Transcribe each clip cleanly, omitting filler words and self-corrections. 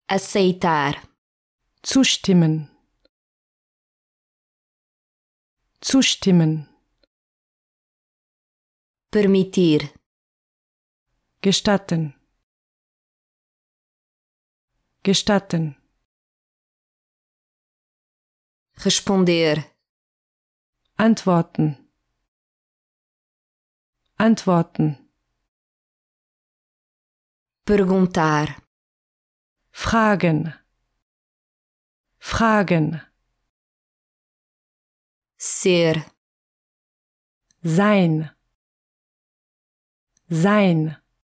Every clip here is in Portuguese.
aceitar, zustimmen, zustimmen, permitir, gestatten, gestatten, responder, antworten, antworten, perguntar, fragen, fragen, ser, sein, sein,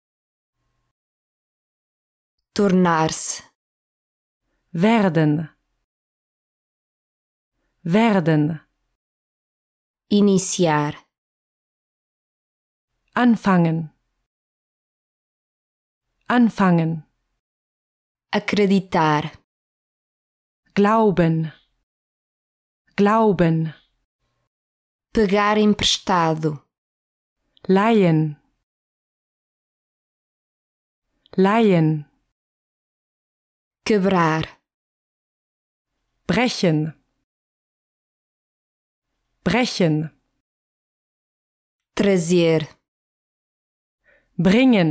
tornar-se, werden, werden, iniciar, anfangen, anfangen, acreditar, glauben, glauben, pegar emprestado, leihen, leihen, quebrar, brechen, brechen, trazer, bringen,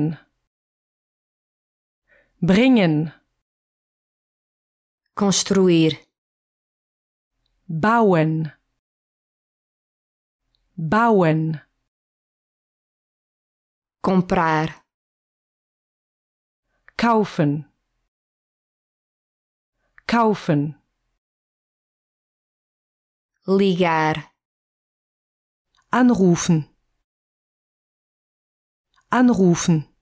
bringen, construir, bauen, bauen, comprar, kaufen, kaufen, ligar, anrufen, anrufen,